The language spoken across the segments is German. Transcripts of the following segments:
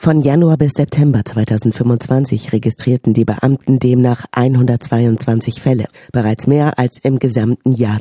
Von Januar bis September 2025 registrierten die Beamten demnach 122 Fälle, bereits mehr als im gesamten Jahr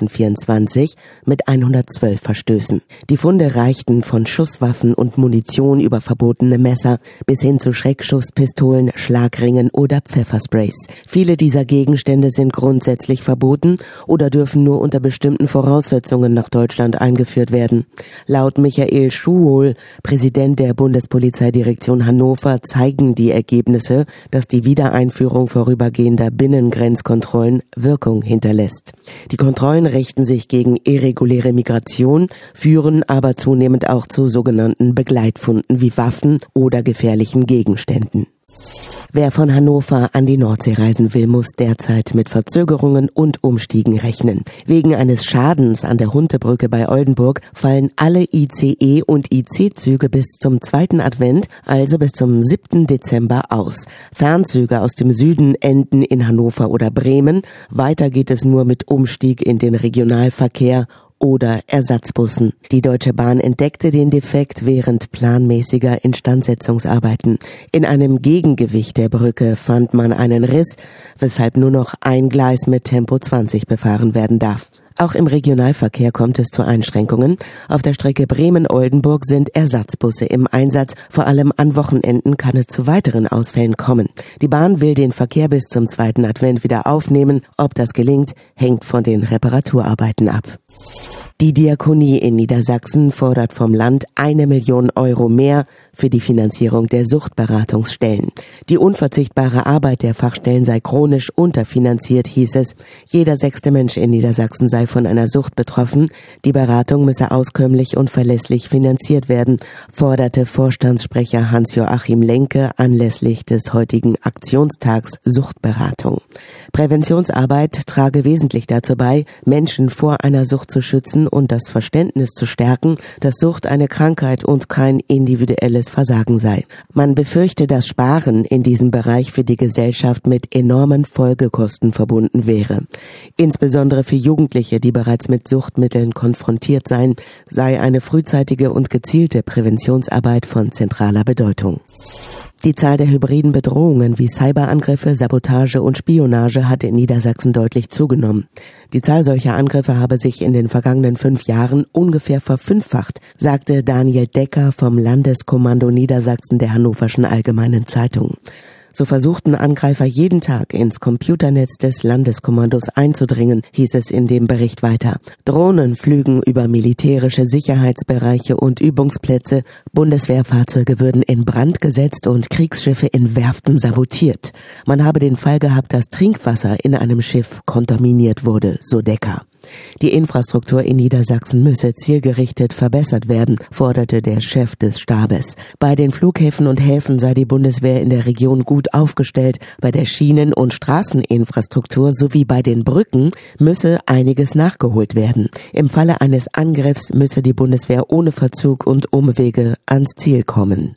2024 mit 112 Verstößen. Die Funde reichten von Schusswaffen und Munition über verbotene Messer bis hin zu Schreckschusspistolen, Schlagringen oder Pfeffersprays. Viele dieser Gegenstände sind grundsätzlich verboten oder dürfen nur unter bestimmten Voraussetzungen nach Deutschland eingeführt werden. Laut Michael Schuhol, Präsident der Bundespolizeidirektion Hannover, zeigen die Ergebnisse, dass die Wiedereinführung vorübergehender Binnengrenzkontrollen Wirkung hinterlässt. Die Kontrollen richten sich gegen irreguläre Migration, führen aber zunehmend auch zu sogenannten Begleitfunden wie Waffen oder gefährlichen Gegenständen. Wer von Hannover an die Nordsee reisen will, muss derzeit mit Verzögerungen und Umstiegen rechnen. Wegen eines Schadens an der Huntebrücke bei Oldenburg fallen alle ICE- und IC-Züge bis zum 2. Advent, also bis zum 7. Dezember aus. Fernzüge aus dem Süden enden in Hannover oder Bremen. Weiter geht es nur mit Umstieg in den Regionalverkehr oder Ersatzbussen. Die Deutsche Bahn entdeckte den Defekt während planmäßiger Instandsetzungsarbeiten. In einem Gegengewicht der Brücke fand man einen Riss, weshalb nur noch ein Gleis mit Tempo 20 befahren werden darf. Auch im Regionalverkehr kommt es zu Einschränkungen. Auf der Strecke Bremen-Oldenburg sind Ersatzbusse im Einsatz. Vor allem an Wochenenden kann es zu weiteren Ausfällen kommen. Die Bahn will den Verkehr bis zum 2. Advent wieder aufnehmen. Ob das gelingt, hängt von den Reparaturarbeiten ab. Die Diakonie in Niedersachsen fordert vom Land 1 Million Euro mehr für die Finanzierung der Suchtberatungsstellen. Die unverzichtbare Arbeit der Fachstellen sei chronisch unterfinanziert, hieß es. Jeder 6. Mensch in Niedersachsen sei von einer Sucht betroffen. Die Beratung müsse auskömmlich und verlässlich finanziert werden, forderte Vorstandssprecher Hans-Joachim Lenke anlässlich des heutigen Aktionstags Suchtberatung. Präventionsarbeit trage wesentlich dazu bei, Menschen vor einer Sucht zu schützen und das Verständnis zu stärken, dass Sucht eine Krankheit und kein individuelles Versagen sei. Man befürchte, dass Sparen in diesem Bereich für die Gesellschaft mit enormen Folgekosten verbunden wäre. Insbesondere für Jugendliche, die bereits mit Suchtmitteln konfrontiert seien, sei eine frühzeitige und gezielte Präventionsarbeit von zentraler Bedeutung. Die Zahl der hybriden Bedrohungen wie Cyberangriffe, Sabotage und Spionage hat in Niedersachsen deutlich zugenommen. Die Zahl solcher Angriffe habe sich in den vergangenen 5 Jahren ungefähr verfünffacht, sagte Daniel Decker vom Landeskommando Niedersachsen der Hannoverschen Allgemeinen Zeitung. So versuchten Angreifer jeden Tag ins Computernetz des Landeskommandos einzudringen, hieß es in dem Bericht weiter. Drohnen flügen über militärische Sicherheitsbereiche und Übungsplätze, Bundeswehrfahrzeuge würden in Brand gesetzt und Kriegsschiffe in Werften sabotiert. Man habe den Fall gehabt, dass Trinkwasser in einem Schiff kontaminiert wurde, so Decker. Die Infrastruktur in Niedersachsen müsse zielgerichtet verbessert werden, forderte der Chef des Stabes. Bei den Flughäfen und Häfen sei die Bundeswehr in der Region gut aufgestellt. Bei der Schienen- und Straßeninfrastruktur sowie bei den Brücken müsse einiges nachgeholt werden. Im Falle eines Angriffs müsse die Bundeswehr ohne Verzug und Umwege ans Ziel kommen.